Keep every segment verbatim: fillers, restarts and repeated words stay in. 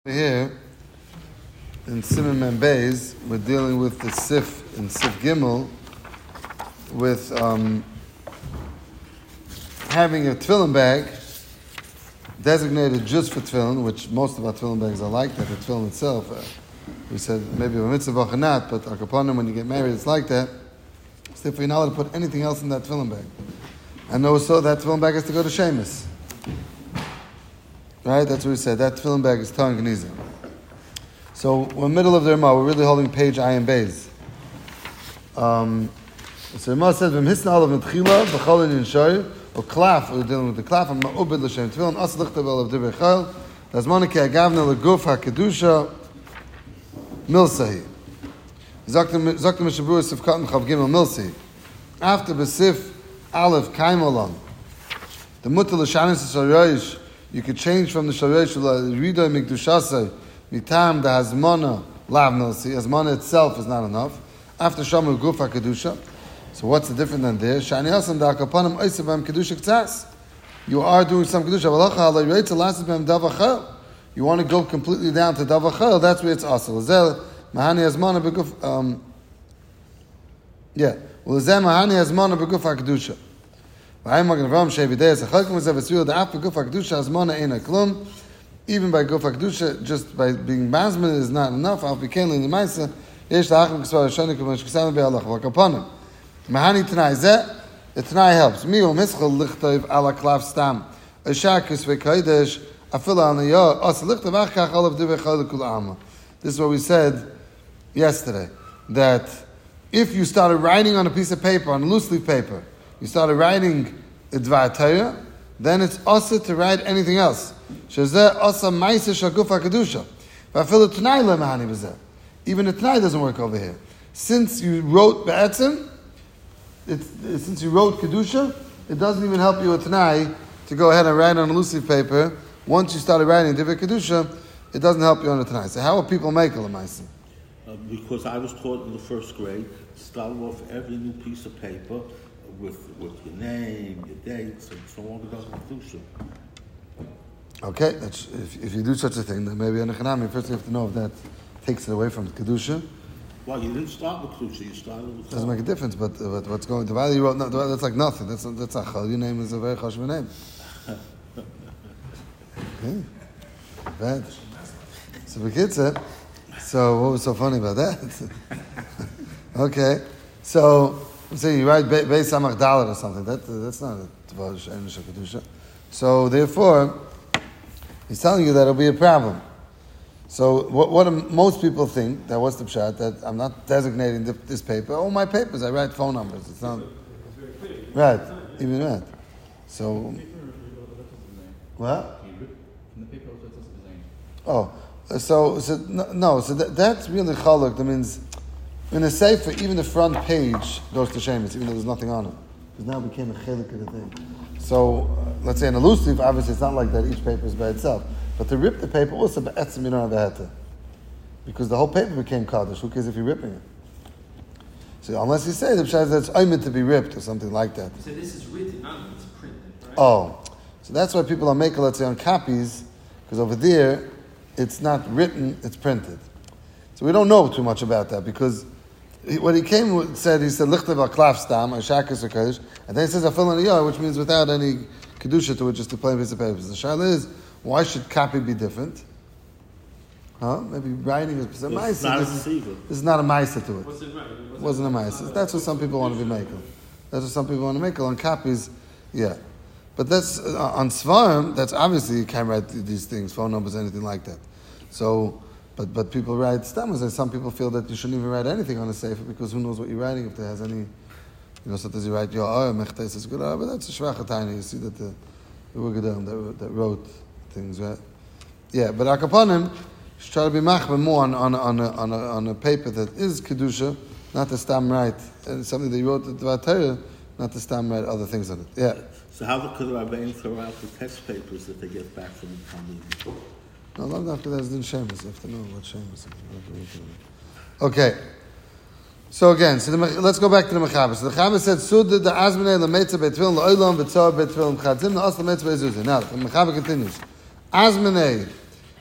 Here in Siman Mem Beis, we're dealing with the Sif in Sif Gimel with um, having a tefillin bag designated just for tefillin, which most of our tefillin bags are like that. The tefillin itself, uh, we said maybe a mitzvah or not, but akaponim, when you get married, it's like that. So if you're not allowed to put anything else in that tefillin bag, and also that tefillin bag has to go to Shemus. Right, that's what we said. That tefillin bag is Torah and Gnizah. So we're in the middle of the Rema. We're really holding page Ayin Beis. Um, so Rema says, "V'mhisna olav netchila b'cholin in shoy or klaf." We're dealing with the klaf. I'm ma'ubed l'shem tefillin as lichtav olav divrei chayil. Lazmana ki agavna leguf hakedusha milsahi. Zaktim mishabur sif katan chav gimel milsahi. After besif aleph kaimalam, the mutter l'shanis s'aroyish. You could change from the Sharesh Rido Mikdushasai, Mitam, the Hazmana, Lav Milsi. Hazmana itself is not enough. After Shamu Gufa Kedusha. So what's the difference than there? Shani Hasan da Kapanam Oisabam Kedusha Ktsas. You are doing some Kedusha. Valacha ala Yreitza Lasabam Davachel. You want to go completely down to Davachel, that's where it's Asal. Zel Mahani Hazmana Beguf. Um, yeah. Well, Zel Mahani Hazmana Begufa Kedusha. Even by Gufa Kedusha, just by being Mazman is not enough. Mahani Tanai Zeh, the Tanai helps. Mio Mischel Lichtov ala Klav Stam, Ashakus Vekaidesh, Afila on the Yor, Os Lichtov Achach Olav Divrei Chayil Kul Alma. This is what we said yesterday, that if you started writing on a piece of paper, on a loose leaf paper, you started writing a Dvar Torah, then it's also to write anything else. Shezeh also Maisa Shagufa Kedusha. V'afil T'nai le Mahani b'zeh. Even the T'nai doesn't work over here. Since you wrote Be'etzim, it's, since you wrote Kedusha, it doesn't even help you with T'nai to go ahead and write on a loose leaf paper. Once you started writing Divrei Kedusha, it doesn't help you on the T'nai. So how will people make a L'maisa? Uh, because I was taught in the first grade, start off every new piece of paper with with your name, your dates, and so on. It doesn't do so. Okay, that's, if if you do such a thing, then maybe on a Chanami, first you have to know if that takes it away from Kedusha. Well, you didn't start with Kedusha, you started with... Doesn't make a difference, but, but what's going... The value you wrote, no, that's like nothing. That's that's Achal. Your name is a very chashuv name. Okay. Bad. So the kid said, so what was so funny about that? Okay, so... Say you write Beis Samach Dalet or something. That that's not a Tvar Sheinish Kedusha. So therefore, he's telling you that it'll be a problem. So what, what most people think, that what's the pshat, that I'm not designating this paper. All my papers, I write phone numbers. It's not right, even that. So what? Oh, so so no, so that, that's really chaluk. That means. In a sefer, even the front page goes to Shemus, even though there's nothing on it. Because now it became a chelik of the thing. So, uh, let's say in a loose leaf, obviously it's not like that, each paper is by itself. But to rip the paper, also, be'etzim, you don't have a heta. Because the whole paper became kaddish. Who cares if you're ripping it? So, unless you say the pshat that it's oimid to be ripped or something like that. So this is written, not it's printed, right? Oh. So that's why people are making, let's say, on copies, because over there, it's not written, it's printed. So we don't know too much about that, because what he came with said, he said, Lichtav al-klaf stam, Ashakas or and then he says, Afil an iyah, which means without any kedusha to it, just a plain piece of paper. The shaila is, why should copy be different? Huh? Maybe writing is a ma'isa. Not this, a is, this is not a ma'isa to it. What's it right? It wasn't a ma'isa. That's what some people want to be making. That's what some people want to make. On copies, yeah. But that's, uh, on Svarim, that's obviously you can't write these things, phone numbers, anything like that. So, But but people write stammers, and some people feel that you shouldn't even write anything on a sefer because who knows what you're writing if there has any, you know, sometimes you write your oh mechtes is good, but that's a shvachatayni. You see that the the Ugadim that that wrote things, right? Yeah, but akapanim should try to be machmer more on on on a, on a on a paper that is kedusha, not to stam write, and something that you wrote the Dvar Torah, not to stam write other things on it. Yeah. So how could the Rabbein throw out the test papers that they get back from the Talmud? No, long after that, it's in Shemus. You have to know what Shemus is. Okay. So again, so the, let's go back to the Mechaber. So the Mechaber said, Sudda the Azmene lemetza be'tfilin la'olam v'tzor be'tfilin chadzim na'as lemetza be'ezuzah. Now, the Mechaber continues. Azmene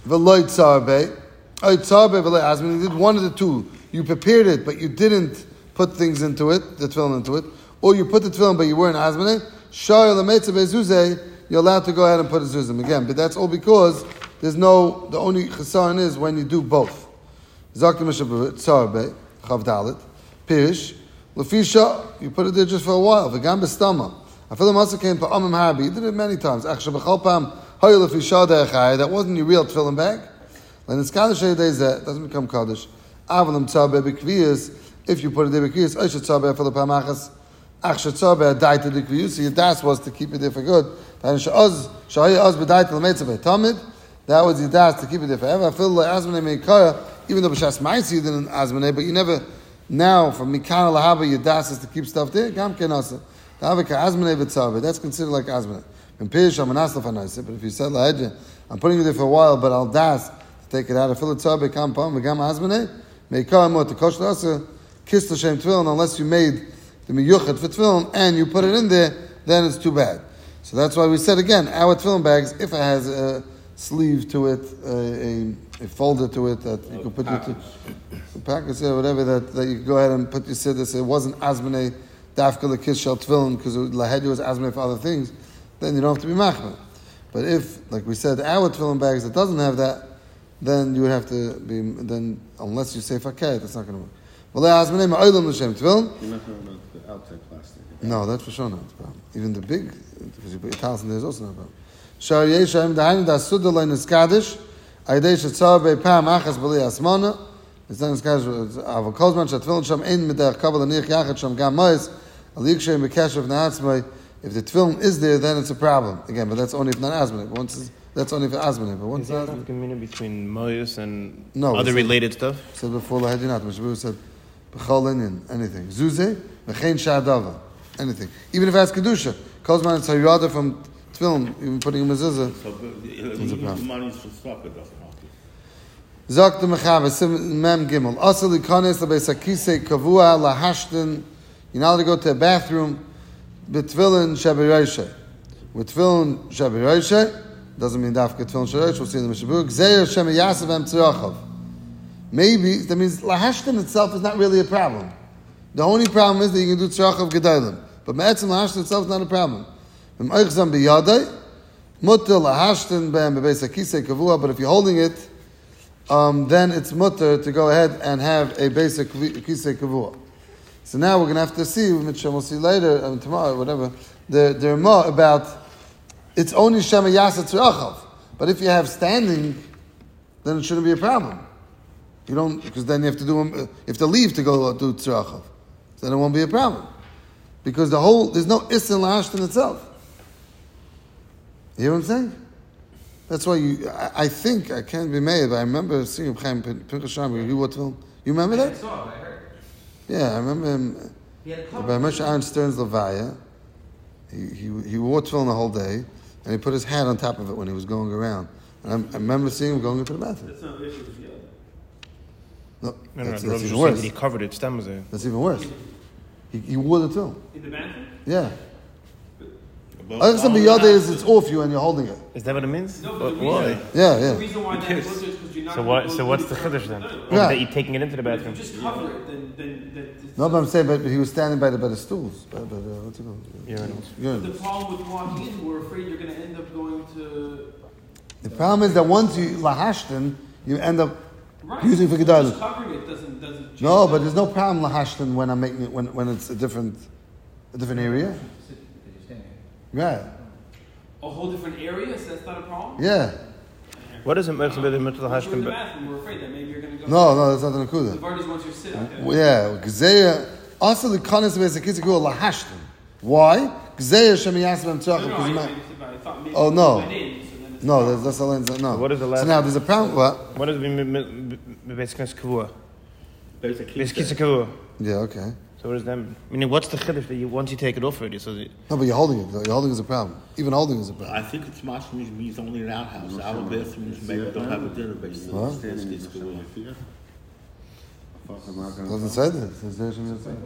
V'loy tzarbe. Oy tzarbe v'loy azmane. You did one of the two. You prepared it, but you didn't put things into it, the tefillin into it. Or you put the tefillin, but you weren't azmane. Shar l'meitza be'zuzeh. You're allowed to go ahead and put a zuzim again. But that's all because there's no, the only chesaron is when you do both. Zakta mishabu tzarbe. Chavdalit. Pirish. Lefisha. You put it there just for a while. V'gam b'stama. I feel the Masa came to Amim Harbi. He did it many times. That wasn't your real tefillin bag. When it's Kaddish days, that doesn't become Kaddish. Avalim Tzabe B'Kviyas. If you put it there B'Kviyas, Oisha Tzabe Afil Pamachas. Achsha Tzabe Adai to the Kviyas. So your das was to keep it there for good. That was your das to keep it there forever. I feel like Azmanei Meikara, even though B'Shas Ma'isi you didn't Azmanei, but you never, now from Mikana Lahaba, your das is to keep stuff there. Gam Kenasa. That's considered like azmaneh. But if you said lahedja, I'm putting it there for a while, but I'll das to take it out. I feel it tzarbe kam pam v'gam azmaneh. Meikar mo tekosh l'asa kiss l'shem tefillin. Unless you made the miyuchet for tefillin and you put it in there, then it's too bad. So that's why we said again, our tefillin bags, if it has a sleeve to it, a, a folder to it that you can put your package or whatever that, that you can go ahead and put your siddur. So it wasn't azmaneh. Dafka l'kiss shel tefillin because lahedi was azmaneh for other things, then you don't have to be machmir. But if, like we said, our tefillin bags that doesn't have that, then you would have to be. Then unless you say fakayt, that's not going to work. Well, azmaneh ma'olam l'shem tefillin. You're not talking about the outside plastic. No, that's for sure not a problem. Even the big, because you put your towels in there is also not a problem. Shar yeshem da'ayim da'asudah lein iskadish ayidei shetzar be'pam achas b'li asmana. It's not iskadish. Avokosman shetefillin sham ein midach kabel aniach yachad sham gam ma'is. If the tefillin is there, then it's a problem. Again, but that's only if not azmaneh. But once that's only for azmaneh. But once is there a communion between moyus and no, other said, related stuff? Said before the hadinat, Mishabu said b'chol inyan, anything. Zuzeh, v'chein sha'adava, anything. Even if it has kedusha, kozman it's hayyada from tefillin, even putting a mezuzah. So it's a problem. Money for stuff it doesn't help you. Zok the mechaber mem gimel asali kanes lebeisakise kavua lahashten. You're not allowed to go to a bathroom with tefillin shabiroishe. With tefillin shabiroishe, doesn't mean dafka tefillin shabiroishe, we'll see in the Mishabur. Gzeir shem yasav em tzirachav. Maybe, that means lahashten itself is not really a problem. The only problem is that you can do tzirachav gedalim. But me'etzim lahashten itself is not a problem. V'm oichzam biyadai, mutter lahashten be'em bebeis hakisei kavua, but if you're holding it, um, then it's mutter to go ahead and have a basic kisei kavua. So now we're going to have to see, which we'll see later, I mean, tomorrow, whatever, the, the Ramah about, it's only Shema Yasa Tzirachav. But if you have standing, then it shouldn't be a problem. You don't, because then you have to do, you have to leave to go do Tzirachav. Then it won't be a problem. Because the whole, there's no Isin Lahashtan itself. You hear what I'm saying? That's why you, I, I think, I can't be made, but I remember seeing Chaim Pinchas Shamri, you were film. You remember that? I saw it, I heard. Yeah, I remember him. By Moshe Aaron Stern's Levaya, he, he he wore tefillin the whole day, and he put his hat on top of it when he was going around. And I, I remember seeing him going into the bathroom. That's not an issue with the other. No, No, no, that's, the that's Rav even just worse. said that he covered it. Stem was there. That's even worse. He, he wore the tefillin. In the bathroom? Yeah. But Other than biyada is it's off you and you're holding it. Is that what it means? No, but What- the why? reason, Yeah, the yeah. reason why that is is because you're not So gonna what? go So through what's the the first- chiddush then? No, no. Oh, Yeah. that you're taking it into the But if bathroom. you just cover it, then, then, then No, but I'm saying, but he was standing by the by the stools. By, by the, what's it called? Urinals. the Urinals. problem with walking in, we're afraid you're going to end up going to... The problem is that once you lahashten, you end up Right. using for Just gedalim. covering it doesn't, doesn't change No, but that. there's no problem lahashten when I'm making it when when it's a different a different area. Right. A whole different area, so that's not a problem? Yeah. What is it? Mechel b'dei mitzvah Once you're in hashtem the be- bathroom, we're afraid that maybe you're going to go... No, no, that's not the The nakuda. Vardas once you're sitting there. Well, yeah, gzeya. Also, the kanis beisakizikul lahashten. Why? Gzeya shem yasbem tzachim. No, no, I, because you I, might- I thought maybe Oh, you no. went in, so then it's a No, problem. that's that's the lens. No. What is the last- So now there's a problem. What? What is b'beis kavua? basically, Beis kisa kavua. Yeah. Okay. So what is that? Meaning, what's the chiddush that you once you take it off already? So the, No, but you're holding it. Though. You're holding is a problem. Even holding is a problem. I think it's much means only in our house. Our bathrooms maybe don't have a dinner basically. What? It's- it's cool. Doesn't say that. It says there Shem Yasbem.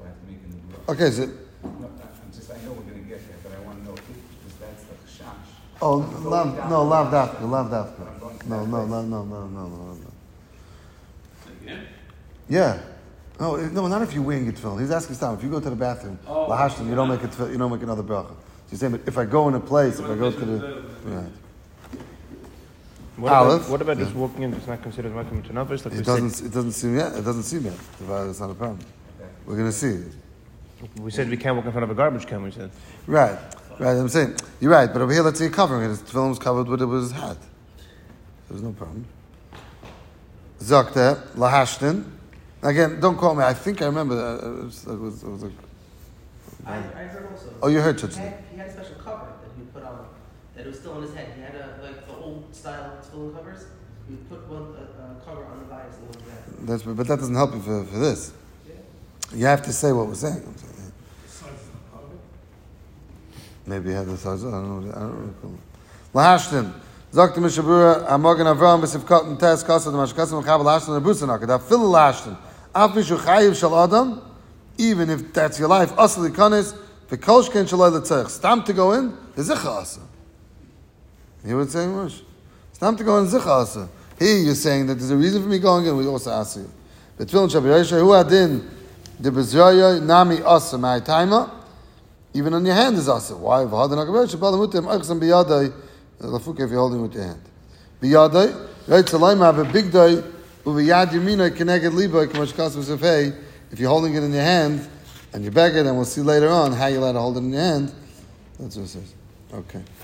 Okay, so No, I'm just, I know we're gonna get there, but I wanna know if, because that's the chash. Oh, lav, no, lav dafka, lav dafka. No, no, no, no, no, no, no, no. Again? Yeah. No, if- no, not if you're wearing your tefillin. He's asking Stam, if you go to the bathroom, Oh, lahashlim, you don't make a tefillin, you don't make another bracha. So he's saying, but if I go in a place, if I go to the, right. What Aleph. about, what about just Yeah. walking in? It's not considered makom to navis. Like we It doesn't, it doesn't seem yet, it doesn't seem yet. It's not a problem. We're gonna see. said we said we can't walk in front of a garbage can. We said Right, right, I'm saying, you're right, but over here, let's say you're covering it. His tefillin was covered with it with his hat. There's no problem. Zakta, lahashtin. Again, don't call me. I think I remember that. It was, it was, it was like, I, I heard also. oh, you heard He Chachli. had, he had a special cover that he would put on, that it was still on his head. He had a, like the old style tefillin covers. He would put one a, a cover on the bias and one back. That's, but that doesn't help you for, for this. You have to say what we're saying. I'm saying, yeah. Maybe he had the size. I don't know. I don't know. Lahashtin. Zakta Mishabura, Amogan Avram, Besivkot, and Tes, Kasa, the Mashkasim, Chabal Hashtin, and Busanaka. That fill Lahashtin. Afishu Chayiv Shal Adam, even if that's your life, Asli Kanis, Vikolshken Shalai Letzech. Stam to go in, is Zicha Asa. You would say, Mush. Stam to go in, Zicha Asa. Here you're saying that there's a reason for me going in, we also ask you. But Tfilin Shabirayisha, Hu Adin, the Bezraya, Nami Asa, my timer, even on your hand is Asa. Why? V'hadan HaKaber, Shabal Mutim, Achsam Biyadai, Lafuk if you're holding with your hand. Biyadai, right? Salayma have a big day. Uviyad yamina keneged liba k'mash kasim sefei. If you're holding it in your hand and you beg it, and we'll see later on how you're allowed to hold it in your hand. That's what it says. Okay.